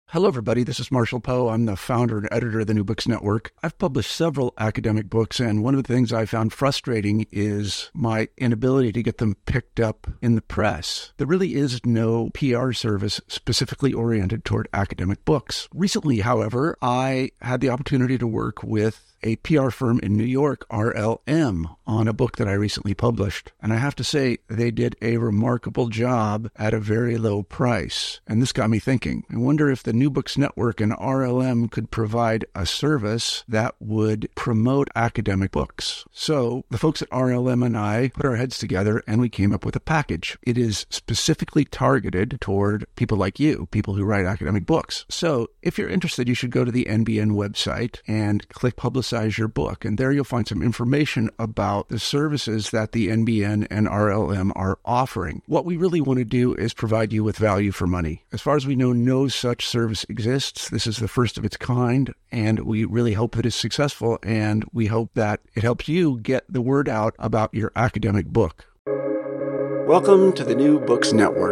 Hello, everybody. This is Marshall Poe. I'm the founder and editor of the New Books Network. I've published several academic books, and one of the things I found frustrating is my inability to get them picked up in the press. There really is no PR service specifically oriented toward academic books. Recently, however, I had the opportunity to work with a PR firm in New York, RLM, on a book that I recently published. And I have to say, they did a remarkable job at a very low price. And this got me thinking. I wonder if the New Books Network and RLM could provide a service that would promote academic books. So the folks at RLM and I put our heads together and we came up with a package. It is specifically targeted toward people like you, people who write academic books. So if you're interested, you should go to the NBN website and click Publicize Your Book. And there you'll find some information about the services that the NBN and RLM are offering. What we really want to do is provide you with value for money. As far as we know, no such service exists. This is the first of its kind, and we really hope that it's successful, and we hope that it helps you get the word out about your academic book. Welcome to the New Books Network.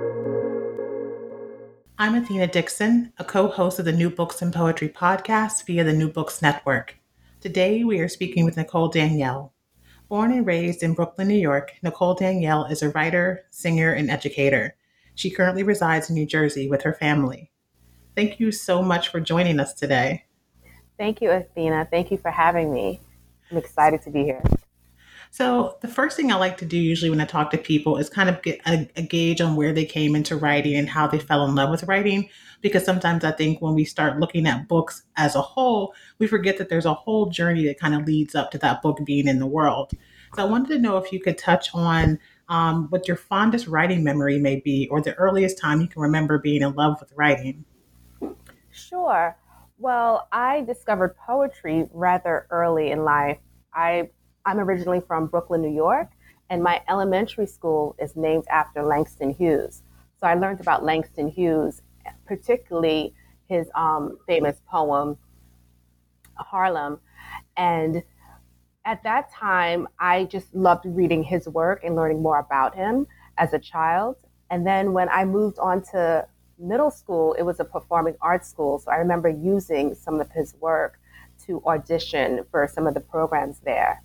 I'm Athena Dixon, a co-host of the New Books and Poetry podcast via the New Books Network. Today, we are speaking with Nicole Danielle. Born and raised in Brooklyn, New York, Nicole Danielle is a writer, singer, and educator. She currently resides in New Jersey with her family. Thank you so much for joining us today. Thank you, Athena. Thank you for having me. I'm excited to be here. So the first thing I like to do usually when I talk to people is kind of get a gauge on where they came into writing and how they fell in love with writing. Because sometimes I think when we start looking at books as a whole, we forget that there's a whole journey that kind of leads up to that book being in the world. So I wanted to know if you could touch on what your fondest writing memory may be, or the earliest time you can remember being in love with writing. Sure. Well, I discovered poetry rather early in life. I'm originally from Brooklyn, New York, and my elementary school is named after Langston Hughes. So I learned about Langston Hughes, particularly his famous poem, Harlem. And at that time, I just loved reading his work and learning more about him as a child. And then when I moved on to middle school, it was a performing arts school. So I remember using some of his work to audition for some of the programs there.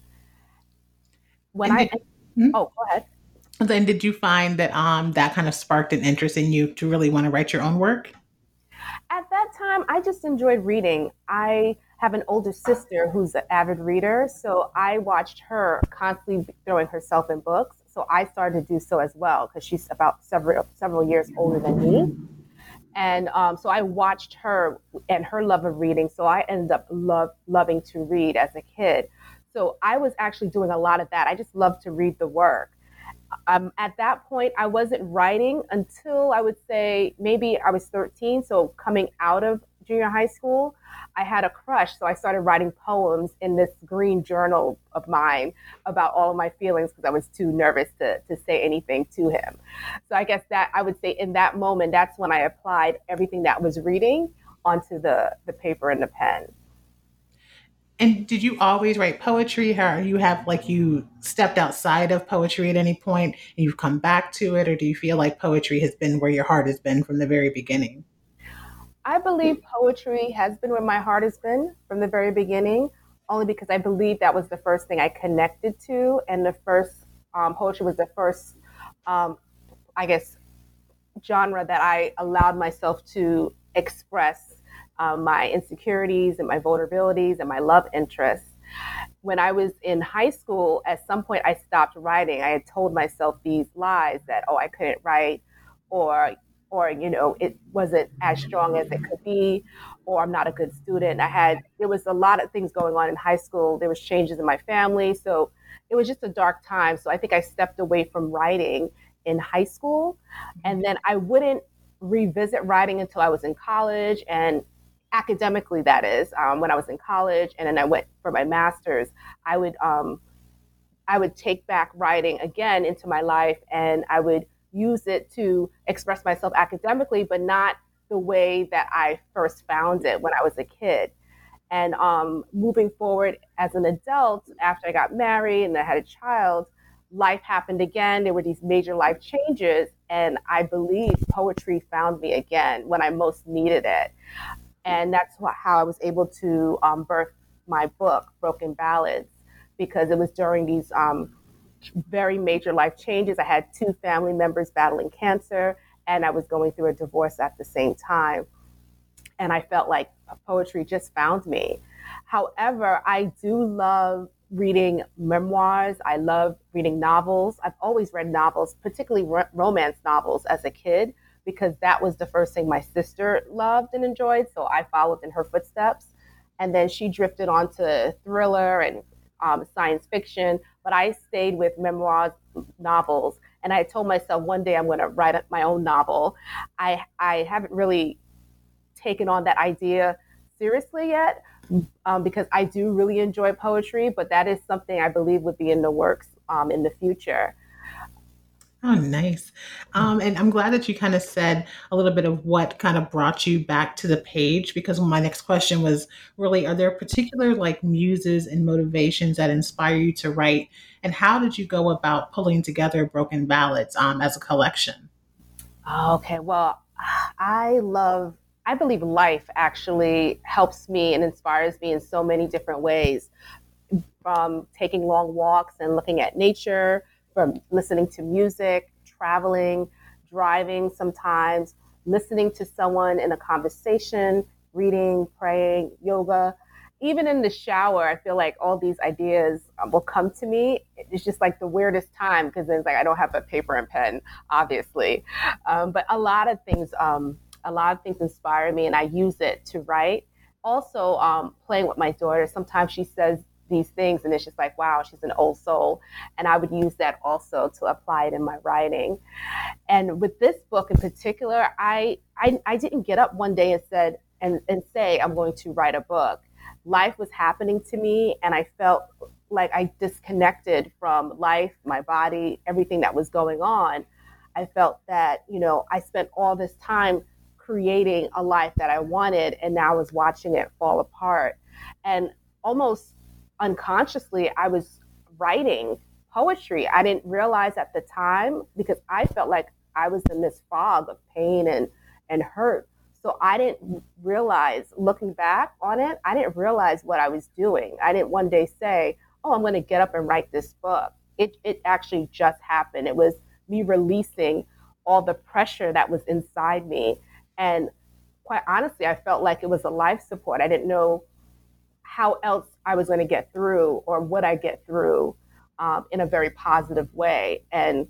Go ahead. Then did you find that that kind of sparked an interest in you to really want to write your own work? At that time, I just enjoyed reading. I have an older sister who's an avid reader, so I watched her constantly throwing herself in books. So I started to do so as well because she's about several years older than me. And so I watched her and her love of reading. So I ended up loving to read as a kid. So I was actually doing a lot of that. I just loved to read the work. At that point, I wasn't writing until I would say maybe I was 13. So coming out of junior high school, I had a crush. So I started writing poems in this green journal of mine about all of my feelings because I was too nervous to say anything to him. So I guess that I would say in that moment, that's when I applied everything that I was reading onto the paper and the pen. And did you always write poetry? How you stepped outside of poetry at any point and you've come back to it? Or do you feel like poetry has been where your heart has been from the very beginning? I believe poetry has been where my heart has been from the very beginning, only because I believe that was the first thing I connected to. And the first poetry was the first, genre that I allowed myself to express my insecurities and my vulnerabilities and my love interests. When I was in high school, at some point I stopped writing. I had told myself these lies that, I couldn't write, or it wasn't as strong as it could be, or I'm not a good student. There was a lot of things going on in high school. There was changes in my family. So it was just a dark time. So I think I stepped away from writing in high school. And then I wouldn't revisit writing until I was in college, and academically, that is, when I was in college, and then I went for my master's, I would take back writing again into my life, and I would use it to express myself academically, but not the way that I first found it when I was a kid. And moving forward as an adult, after I got married and I had a child, life happened again. There were these major life changes. And I believe poetry found me again when I most needed it. And that's how I was able to birth my book, Broken Ballads, because it was during these very major life changes. I had 2 family members battling cancer, and I was going through a divorce at the same time. And I felt like poetry just found me. However, I do love reading memoirs. I love reading novels. I've always read novels, particularly romance novels as a kid, because that was the first thing my sister loved and enjoyed. So I followed in her footsteps. And then she drifted onto thriller and science fiction. But I stayed with memoirs, novels. And I told myself one day I'm going to write my own novel. I haven't really taken on that idea seriously yet, because I do really enjoy poetry, but that is something I believe would be in the works in the future. Oh, nice. And I'm glad that you kind of said a little bit of what kind of brought you back to the page, because my next question was really, are there particular like muses and motivations that inspire you to write? And how did you go about pulling together Broken Ballads as a collection? Okay, well, I believe life actually helps me and inspires me in so many different ways, from taking long walks and looking at nature, from listening to music, traveling, driving sometimes, listening to someone in a conversation, reading, praying, yoga. Even in the shower, I feel like all these ideas will come to me. It's just like the weirdest time, because it's like I don't have a paper and pen, obviously. But a lot of things inspire me, and I use it to write. Also, playing with my daughter, sometimes she says these things and it's just like, wow, she's an old soul. And I would use that also to apply it in my writing. And with this book in particular, I didn't get up one day and say I'm going to write a book. Life was happening to me, and I felt like I disconnected from life, my body, everything that was going on. I felt that, I spent all this time creating a life that I wanted, and now I was watching it fall apart. And almost unconsciously, I was writing poetry. I didn't realize at the time, because I felt like I was in this fog of pain and hurt. So I didn't realize, looking back on it, I didn't realize what I was doing. I didn't one day say, oh, I'm going to get up and write this book. It actually just happened. It was me releasing all the pressure that was inside me. And quite honestly, I felt like it was a life support. I didn't know how else I was going to get through, or would I get through in a very positive way. And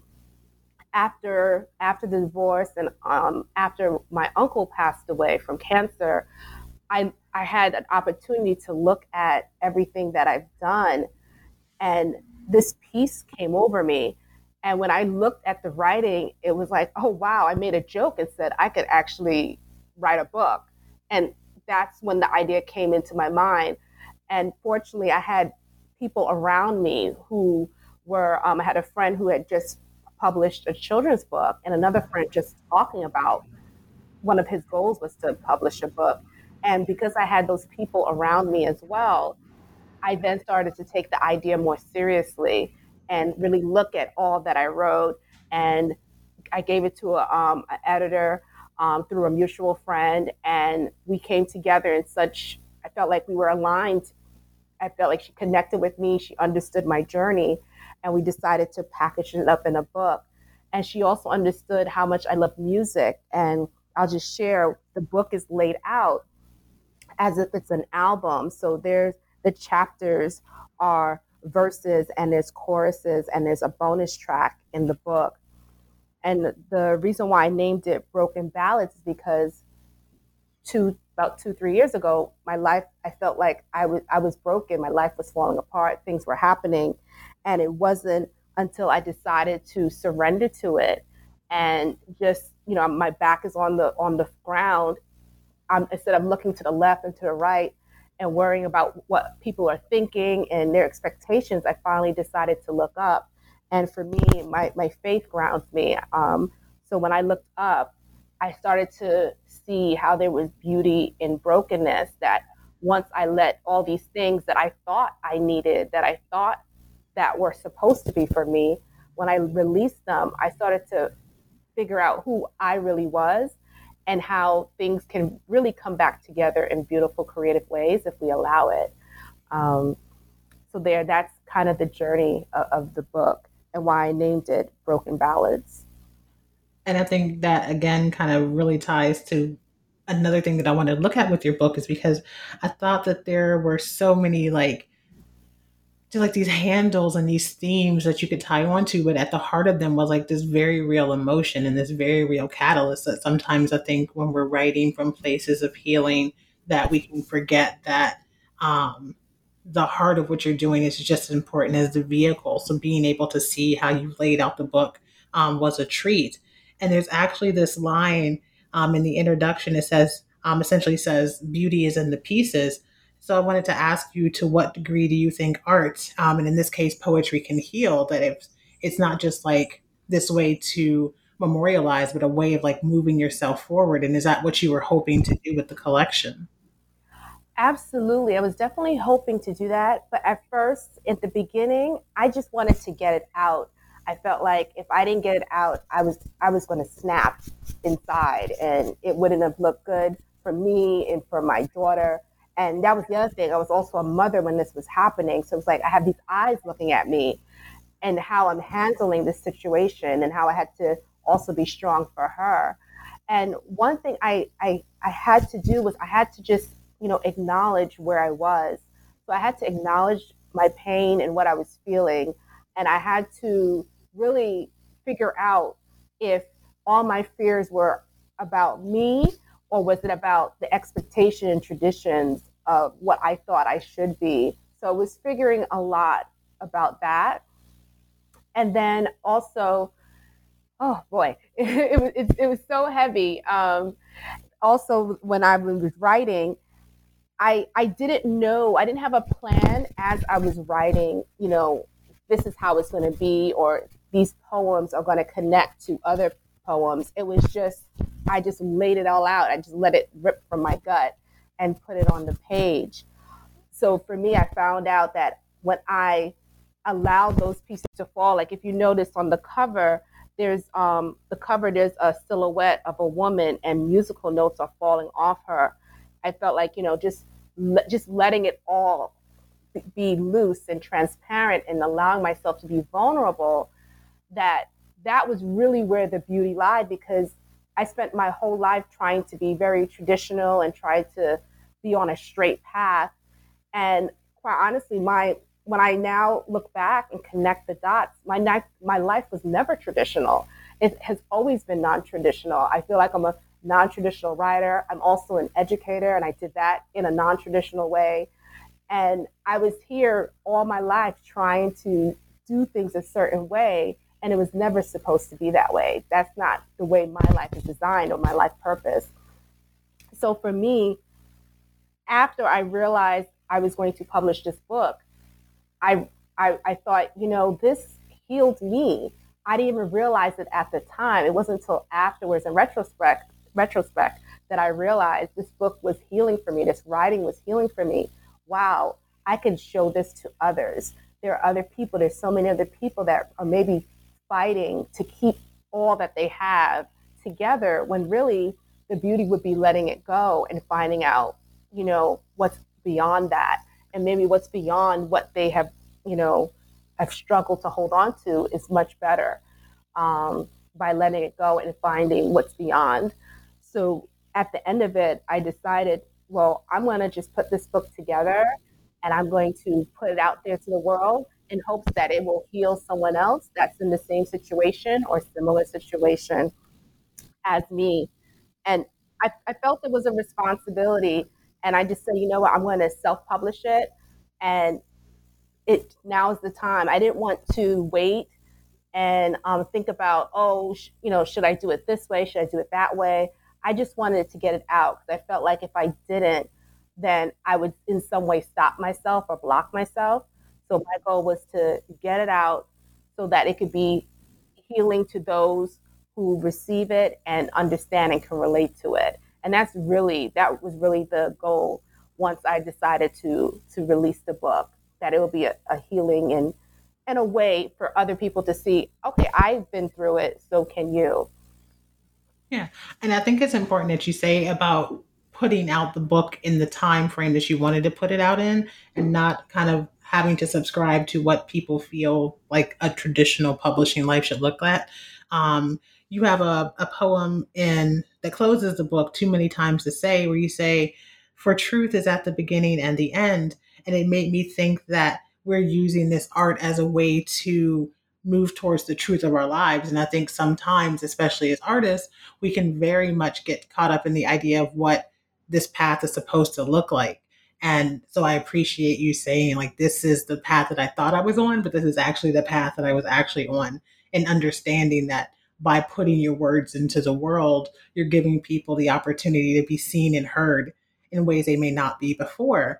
after the divorce, and after my uncle passed away from cancer, I had an opportunity to look at everything that I've done, and this peace came over me. And when I looked at the writing, it was like, oh, wow, I made a joke and said I could actually write a book. And that's when the idea came into my mind. And fortunately, I had people around me who were, I had a friend who had just published a children's book, and another friend just talking about one of his goals was to publish a book. And because I had those people around me as well, I then started to take the idea more seriously and really look at all that I wrote. And I gave it to an editor through a mutual friend, and we came together in such, I felt like we were aligned. I felt like she connected with me. She understood my journey, and we decided to package it up in a book. And she also understood how much I love music. And I'll just share, the book is laid out as if it's an album. So the chapters are verses, and there's choruses, and there's a bonus track in the book. And the reason why I named it Broken Ballads is because about 2-3 years ago, my life, I felt like I was broken. My life was falling apart. Things were happening. And it wasn't until I decided to surrender to it, and just, my back is on the ground. Instead of looking to the left and to the right and worrying about what people are thinking and their expectations, I finally decided to look up. And for me, my faith grounds me. So when I looked up, I started to see how there was beauty in brokenness, that once I let all these things that I thought I needed, that I thought that were supposed to be for me, when I released them, I started to figure out who I really was and how things can really come back together in beautiful, creative ways if we allow it. Um, that's kind of the journey of the book and why I named it Broken Ballads. And I think that again kind of really ties to another thing that I want to look at with your book, is because I thought that there were so many like these handles and these themes that you could tie onto, but at the heart of them was like this very real emotion and this very real catalyst that sometimes I think when we're writing from places of healing that we can forget that um, the heart of what you're doing is just as important as the vehicle. So being able to see how you laid out the book was a treat. And there's actually this line in the introduction. It says, essentially says, beauty is in the pieces. So I wanted to ask you, to what degree do you think art, and in this case, poetry, can heal? That if it's not just like this way to memorialize, but a way of like moving yourself forward. And is that what you were hoping to do with the collection? Absolutely. I was definitely hoping to do that. But at first, at the beginning, I just wanted to get it out. I felt like if I didn't get it out, I was going to snap inside and it wouldn't have looked good for me and for my daughter. And that was the other thing. I was also a mother when this was happening. So it was like I have these eyes looking at me and how I'm handling this situation and how I had to also be strong for her. And one thing I had to do was I had to just, acknowledge where I was. So I had to acknowledge my pain and what I was feeling. And I had to really figure out if all my fears were about me or was it about the expectation and traditions of what I thought I should be. So I was figuring a lot about that. And then also, oh boy, it was so heavy. Also, when I was writing, I didn't know, I didn't have a plan as I was writing, this is how it's going to be, or these poems are going to connect to other poems. It was just, I just laid it all out. I just let it rip from my gut and put it on the page. So for me, I found out that when I allowed those pieces to fall, like if you notice on the cover, there's there's a silhouette of a woman and musical notes are falling off her. I felt like, just letting it all be loose and transparent and allowing myself to be vulnerable, that was really where the beauty lied, because I spent my whole life trying to be very traditional and try to be on a straight path. And quite honestly, when I now look back and connect the dots, my life was never traditional. It has always been non-traditional. I feel like I'm a non-traditional writer. I'm also an educator, and I did that in a non-traditional way. And I was here all my life trying to do things a certain way, and it was never supposed to be that way. That's not the way my life is designed or my life purpose. So for me, after I realized I was going to publish this book, I thought, this healed me. I didn't even realize it at the time. It wasn't until afterwards, in retrospect, that I realized this book was healing for me. This writing was healing for me. Wow, I can show this to others. There are other people. There's so many other people that are maybe fighting to keep all that they have together, when really the beauty would be letting it go and finding out, what's beyond that. And maybe what's beyond what they have, have struggled to hold on to is much better, by letting it go and finding what's beyond. So at the end of it, I decided, well, I'm going to just put this book together and I'm going to put it out there to the world in hopes that it will heal someone else that's in the same situation or similar situation as me. And I felt it was a responsibility. And I just said, you know what, I'm going to self-publish it. And now is the time. I didn't want to wait and think about, should I do it this way? Should I do it that way? I just wanted to get it out, because I felt like if I didn't, then I would in some way stop myself or block myself. So my goal was to get it out so that it could be healing to those who receive it and understand and can relate to it. And that was really the goal once I decided to release the book, that it would be a healing and in a way for other people to see, okay, I've been through it, so can you. Yeah. And I think it's important that you say about putting out the book in the time frame that you wanted to put it out in, and not kind of having to subscribe to what people feel like a traditional publishing life should look like. You have a poem in that closes the book, Too Many Times to Say, where you say, "For truth is at the beginning and the end." And it made me think that we're using this art as a way to move towards the truth of our lives. And I think sometimes, especially as artists, we can very much get caught up in the idea of what this path is supposed to look like. And so I appreciate you saying, like, this is the path that I thought I was on, but this is actually the path that I was actually on. And understanding that by putting your words into the world, you're giving people the opportunity to be seen and heard in ways they may not be before.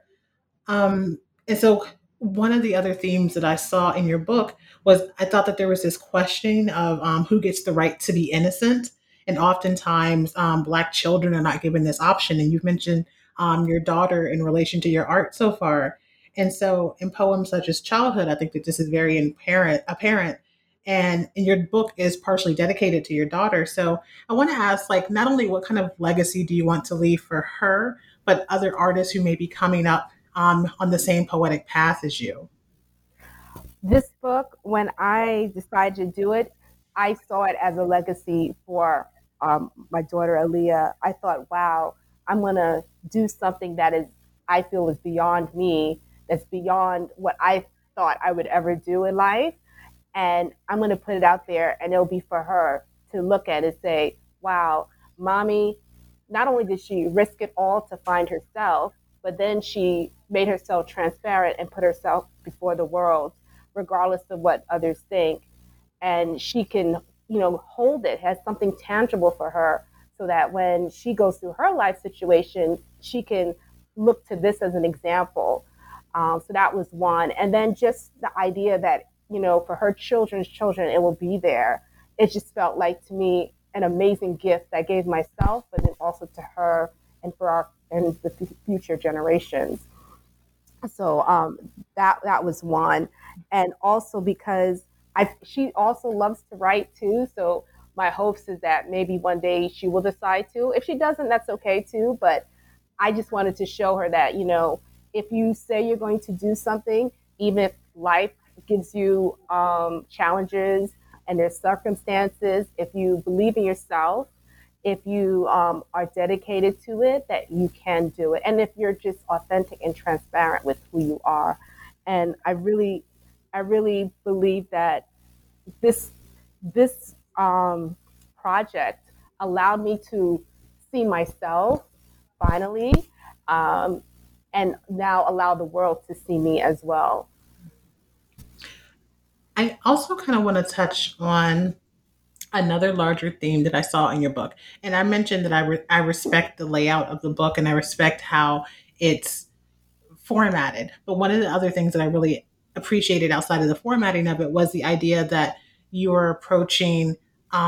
And so one of the other themes that I saw in your book was, I thought that there was this question of who gets the right to be innocent. And oftentimes, Black children are not given this option. And you've mentioned your daughter in relation to your art so far. And so in poems such as Childhood, I think that this is very apparent. And your book is partially dedicated to your daughter. So I want to ask, like, not only what kind of legacy do you want to leave for her, but other artists who may be coming up on the same poetic path as you? This book, when I decided to do it, I saw it as a legacy for my daughter Aaliyah. I thought, wow, I'm going to do something that is, I feel, is beyond me, that's beyond what I thought I would ever do in life. And I'm going to put it out there, and it'll be for her to look at and say, wow, mommy, not only did she risk it all to find herself, but then she made herself transparent and put herself before the world, regardless of what others think. And she can, hold it, has something tangible for her, so that when she goes through her life situation, she can look to this as an example. So that was one. And then just the idea that, for her children's children, it will be there. It just felt like, to me, an amazing gift that I gave myself, but then also to her and for our and the future generations. So that was one. And also because she also loves to write too. So my hopes is that maybe one day she will decide to. If she doesn't, that's okay too. But I just wanted to show her that, if you say you're going to do something, even if life gives you challenges and there's circumstances, if you believe in yourself, if you are dedicated to it, that you can do it. And if you're just authentic and transparent with who you are. And I really believe that this project allowed me to see myself finally, and now allow the world to see me as well. I also kind of want to touch on another larger theme that I saw in your book. And I mentioned that I respect the layout of the book, and I respect how it's formatted. But one of the other things that I really appreciated outside of the formatting of it was the idea that you are approaching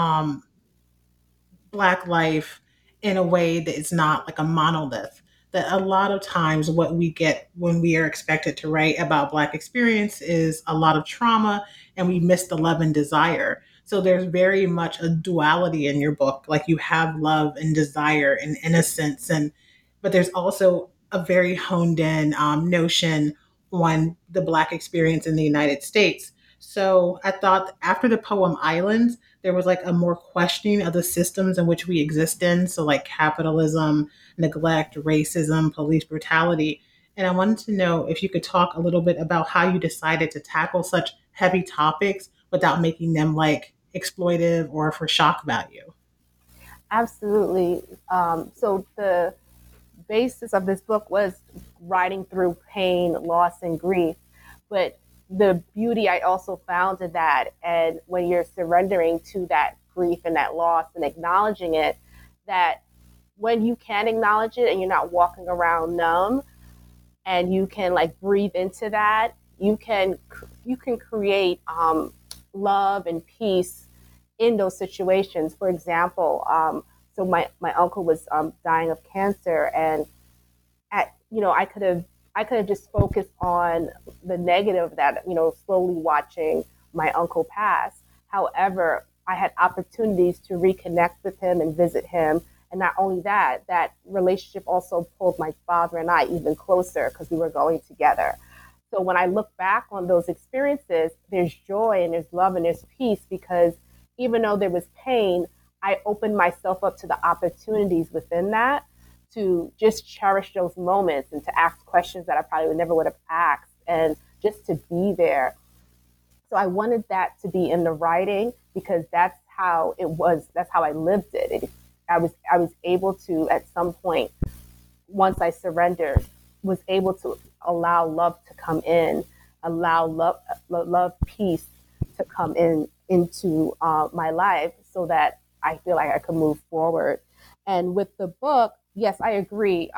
Black life in a way that is not like a monolith. That a lot of times what we get when we are expected to write about Black experience is a lot of trauma, and we miss the love and desire. So there's very much a duality in your book. Like, you have love and desire and innocence, but there's also a very honed in notion on the Black experience in the United States. So I thought after the poem Islands, there was like a more questioning of the systems in which we exist in. So, like, capitalism, neglect, racism, police brutality. And I wanted to know if you could talk a little bit about how you decided to tackle such heavy topics without making them like exploitive or for shock value. Absolutely. So the basis of this book was writing through pain, loss, and grief. But the beauty I also found in that, and when you're surrendering to that grief and that loss and acknowledging it, that when you can acknowledge it and you're not walking around numb, and you can like breathe into that, you can create love and peace in those situations. For example, so my uncle was dying of cancer, and I I could have just focused on the negative that, slowly watching my uncle pass. However, I had opportunities to reconnect with him and visit him. And not only that, that relationship also pulled my father and I even closer because we were going together. So when I look back on those experiences, there's joy and there's love and there's peace, because even though there was pain, I opened myself up to the opportunities within that to just cherish those moments and to ask questions that I probably never would have asked, and just to be there. So I wanted that to be in the writing because that's how it was. That's how I lived it. I was able to, at some point, once I surrendered, was able to allow love to come in, allow love, peace to come into my life, so that I feel like I could move forward. And with the book, yes, I agree.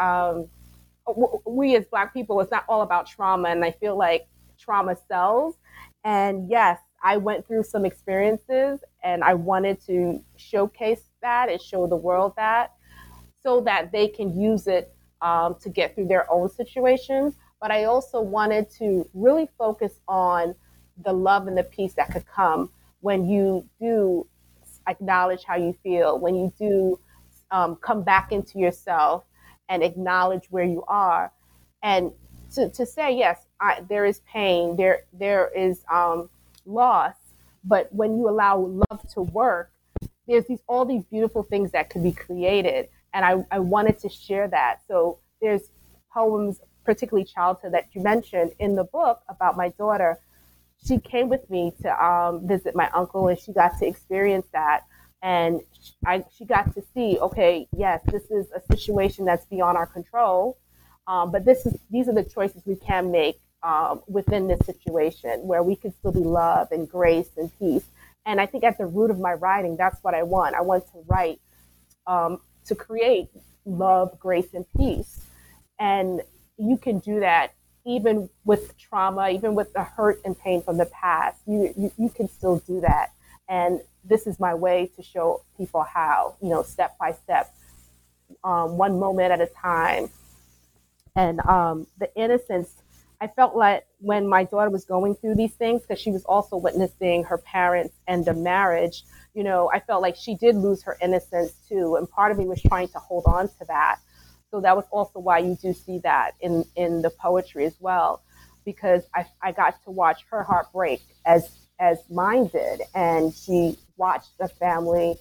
We as Black people, it's not all about trauma, and I feel like trauma sells. And yes, I went through some experiences, and I wanted to showcase that and show the world that, so that they can use it to get through their own situations. But I also wanted to really focus on the love and the peace that could come when you do acknowledge how you feel, when you do come back into yourself and acknowledge where you are. And to say, yes, there is pain, there is loss, but when you allow love to work, there's all these beautiful things that could be created. And I wanted to share that. So there's poems, particularly childhood, that you mentioned in the book about my daughter. She came with me to visit my uncle, and she got to experience that. And she got to see, okay, yes, this is a situation that's beyond our control, but these are the choices we can make within this situation, where we can still be love and grace and peace. And I think at the root of my writing, that's what I want. I want to write to create love, grace, and peace. And you can do that even with trauma, even with the hurt and pain from the past. You can still do that. And this is my way to show people how, step by step, one moment at a time. And the innocence, I felt like when my daughter was going through these things, because she was also witnessing her parents end a marriage, I felt like she did lose her innocence too. And part of me was trying to hold on to that. So that was also why you do see that in the poetry as well, because I got to watch her heart break as mine did. And she watched the family,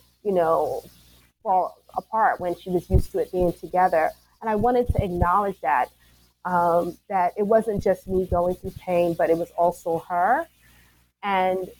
fall apart when she was used to it being together. And I wanted to acknowledge that, that it wasn't just me going through pain, but it was also her. And,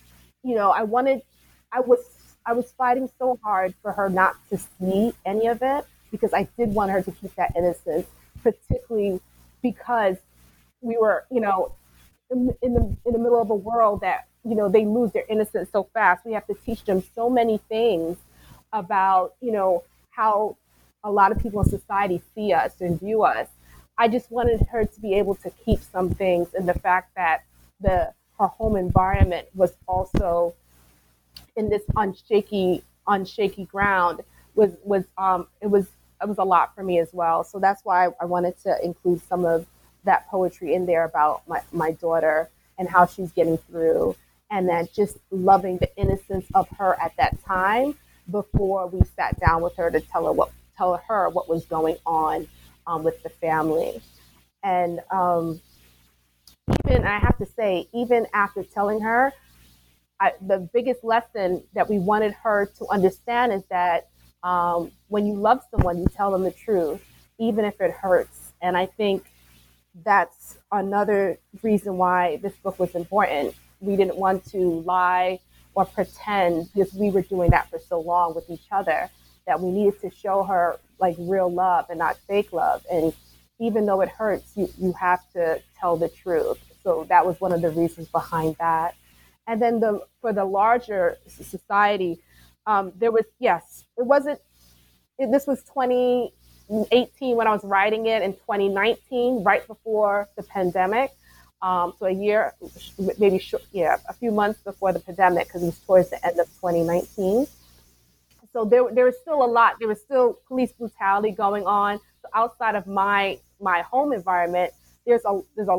I was fighting so hard for her not to see any of it, because I did want her to keep that innocence, particularly because we were, in the middle of a world that, they lose their innocence so fast. We have to teach them so many things about, how a lot of people in society see us and view us. I just wanted her to be able to keep some things, and the fact that her home environment was also in this unshaky ground was a lot for me as well. So that's why I wanted to include some of that poetry in there about my daughter and how she's getting through, and then just loving the innocence of her at that time before we sat down with her to tell her what was going on with the family. And even, I have to say, even after telling her, the biggest lesson that we wanted her to understand is that when you love someone, you tell them the truth, even if it hurts. And I think that's another reason why this book was important. We didn't want to lie or pretend, because we were doing that for so long with each other, that we needed to show her like real love and not fake love. And even though it hurts, you have to tell the truth. So that was one of the reasons behind that. And then for the larger society, there was, yes, this was 2018 when I was writing it, in 2019, right before the pandemic. So a year, maybe a few months before the pandemic, because it was towards the end of 2019. So there was still a lot. There was still police brutality going on. So outside of my home environment, there's a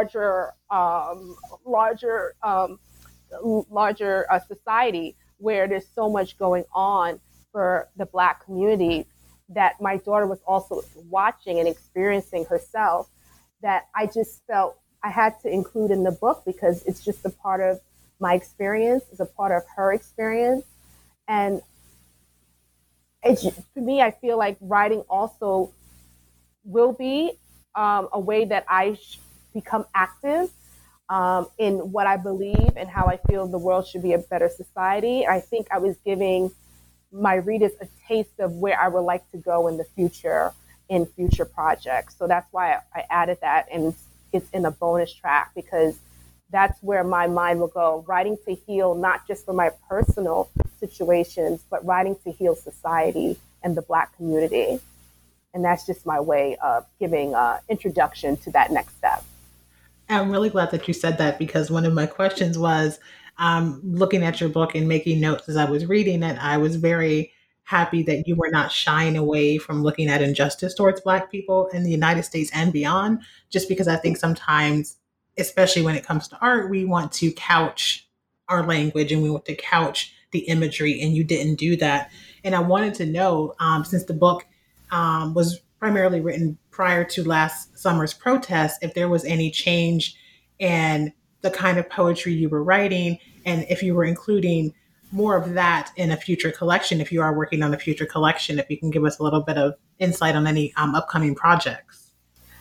larger society where there's so much going on for the Black community that my daughter was also watching and experiencing herself, that I just felt I had to include in the book because it's just a part of my experience, it's a part of her experience. And for me, I feel like writing also will be a way that I become active in what I believe and how I feel the world should be a better society. I think I was giving my readers a taste of where I would like to go in the future in future projects. So that's why I added that, and it's in a bonus track because that's where my mind will go. Writing to heal, not just for my personal situations, but writing to heal society and the Black community. And that's just my way of giving introduction to that next step. I'm really glad that you said that because one of my questions was looking at your book and making notes as I was reading it. I was very happy that you were not shying away from looking at injustice towards Black people in the United States and beyond, just because I think sometimes, especially when it comes to art, we want to couch our language and we want to couch the imagery, and you didn't do that. And I wanted to know, since the book was primarily written prior to last summer's protest, if there was any change in the kind of poetry you were writing, and if you were including more of that in a future collection, if you are working on a future collection, if you can give us a little bit of insight on any upcoming projects.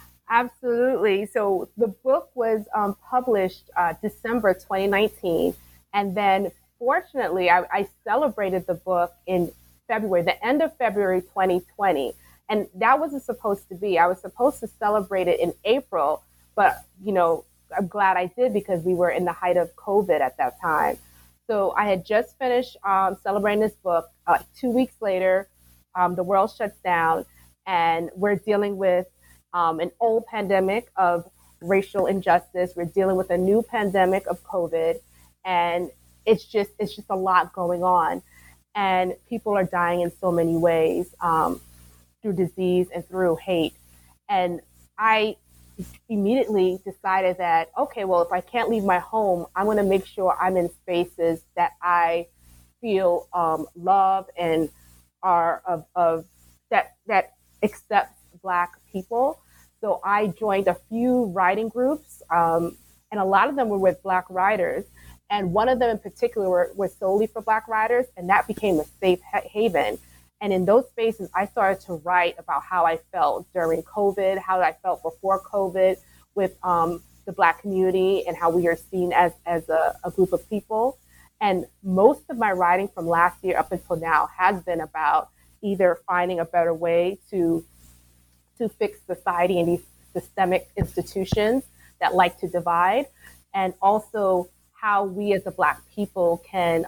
Absolutely. So the book was published December 2019. And then fortunately, I celebrated the book in February, the end of February 2020. And that wasn't supposed to be. I was supposed to celebrate it in April, but, I'm glad I did because we were in the height of COVID at that time. So I had just finished celebrating this book. 2 weeks later, the world shuts down, and we're dealing with an old pandemic of racial injustice. We're dealing with a new pandemic of COVID, and it's just a lot going on. And people are dying in so many ways through disease and through hate. And I immediately decided that, okay, well, if I can't leave my home, I'm going to make sure I'm in spaces that I feel love and are of that accepts Black people. So I joined a few writing groups, and a lot of them were with Black writers. And one of them in particular were solely for Black writers, and that became a safe haven. And in those spaces, I started to write about how I felt during COVID, how I felt before COVID with the Black community and how we are seen as a group of people. And most of my writing from last year up until now has been about either finding a better way to fix society and these systemic institutions that like to divide, and also how we as a Black people can,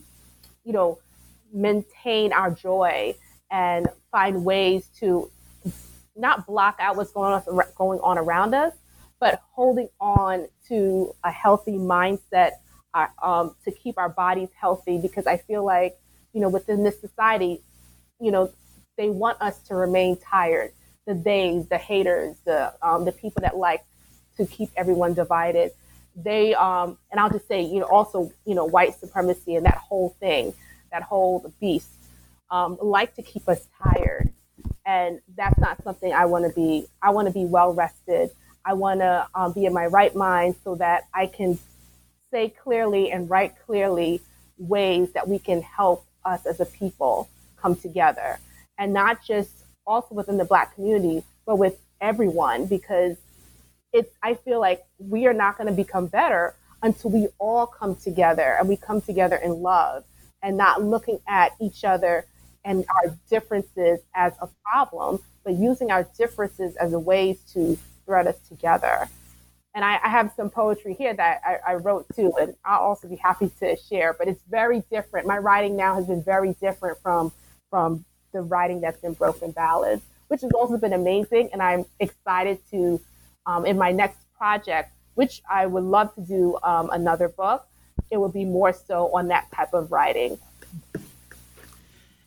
maintain our joy and find ways to not block out what's going on around us, but holding on to a healthy mindset to keep our bodies healthy. Because I feel like, within this society, they want us to remain tired. The theys, the haters, the people that like to keep everyone divided. They and I'll just say, also, white supremacy and that whole thing, that whole beast, like to keep us tired. And that's not something I want to be. I want to be well rested. I want to be in my right mind so that I can say clearly and write clearly ways that we can help us as a people come together. And not just also within the Black community, but with everyone, because I feel like we are not going to become better until we all come together, and we come together in love and not looking at each other and our differences as a problem, but using our differences as a ways to thread us together. And I have some poetry here that I wrote too, and I'll also be happy to share, but it's very different. My writing now has been very different from the writing that's in Broken Ballads, which has also been amazing. And I'm excited to, in my next project, which I would love to do another book, it will be more so on that type of writing.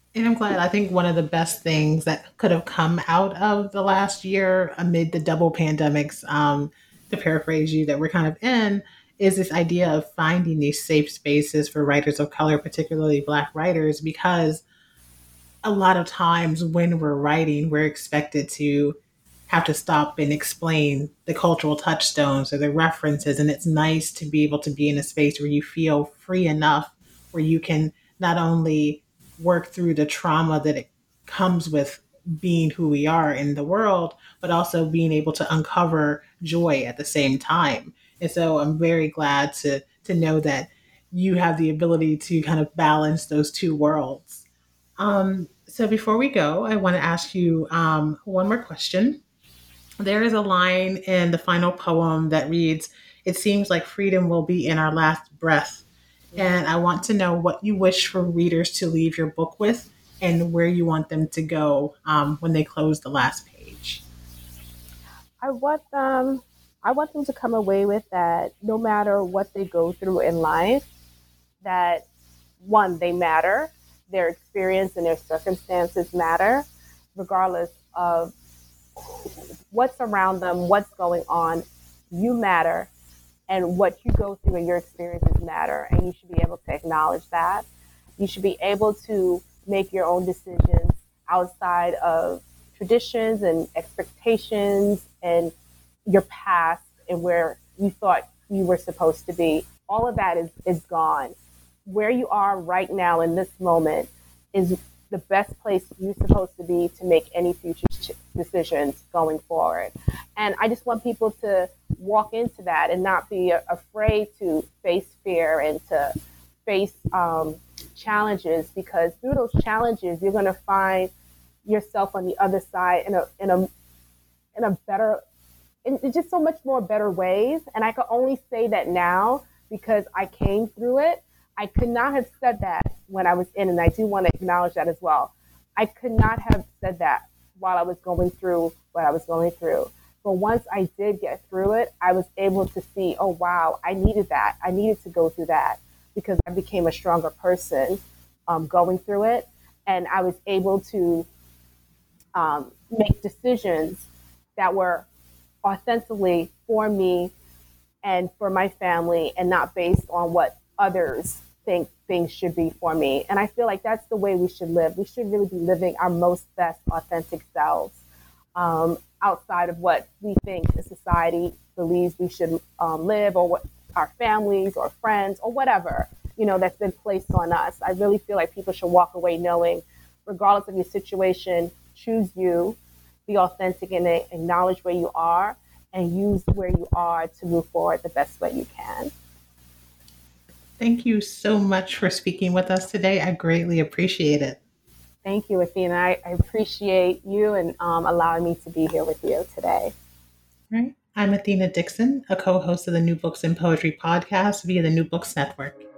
And I'm glad. I think one of the best things that could have come out of the last year amid the double pandemics, to paraphrase you, that we're kind of in, is this idea of finding these safe spaces for writers of color, particularly Black writers, because a lot of times when we're writing, we're expected to have to stop and explain the cultural touchstones or the references. And it's nice to be able to be in a space where you feel free enough, where you can not only work through the trauma that it comes with being who we are in the world, but also being able to uncover joy at the same time. And so I'm very glad to know that you have the ability to kind of balance those two worlds. So before we go, I want to ask you one more question. There is a line in the final poem that reads, "It seems like freedom will be in our last breath." And I want to know what you wish for readers to leave your book with and where you want them to go when they close the last page. I want them I want them to come away with that no matter what they go through in life, that one, they matter, their experience and their circumstances matter, regardless of what's around them, what's going on, you matter, and what you go through and your experiences matter. And you should be able to acknowledge that. You should be able to make your own decisions outside of traditions and expectations and your past and where you thought you were supposed to be. All of that is gone. Where you are right now in this moment is the best place you're supposed to be to make any future decisions going forward. And I just want people to walk into that and not be afraid to face fear and to face challenges, because through those challenges, you're going to find yourself on the other side in a better, in just so much more better ways. And I can only say that now because I came through it. I could not have said that when I was in, and I do want to acknowledge that as well. I could not have said that while I was going through what I was going through. But once I did get through it, I was able to see, oh, wow, I needed that. I needed to go through that because I became a stronger person going through it. And I was able to make decisions that were authentically for me and for my family and not based on what others think things should be for me. And I feel like that's the way we should live. We should really be living our most best authentic selves, outside of what we think the society believes we should live, or what our families or friends or whatever, that's been placed on us. I really feel like people should walk away knowing, regardless of your situation, choose you, be authentic, and acknowledge where you are and use where you are to move forward the best way you can. Thank you so much for speaking with us today. I greatly appreciate it. Thank you, Athena. I appreciate you and allowing me to be here with you today. All right. I'm Athena Dixon, a co-host of the New Books in Poetry podcast via the New Books Network.